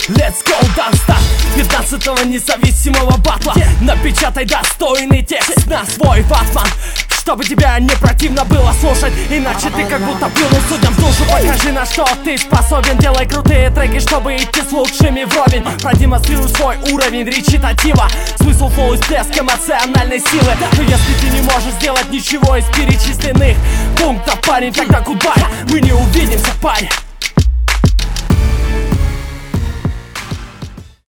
Let's go, dance start 15-го независимого батла. Напечатай достойный текст на свой ватман, чтобы тебя не противно было слушать, иначе ты как будто плюнул судьям в душу. Покажи, на что ты способен, делай крутые треки, чтобы идти с лучшими вровень. Продемонстрируй свой уровень речитатива, смысл флоу и всплеск эмоциональной силы. Но если ты не можешь сделать ничего из перечисленных пунктов, парень, тогда гудбай, мы не увидимся в паре.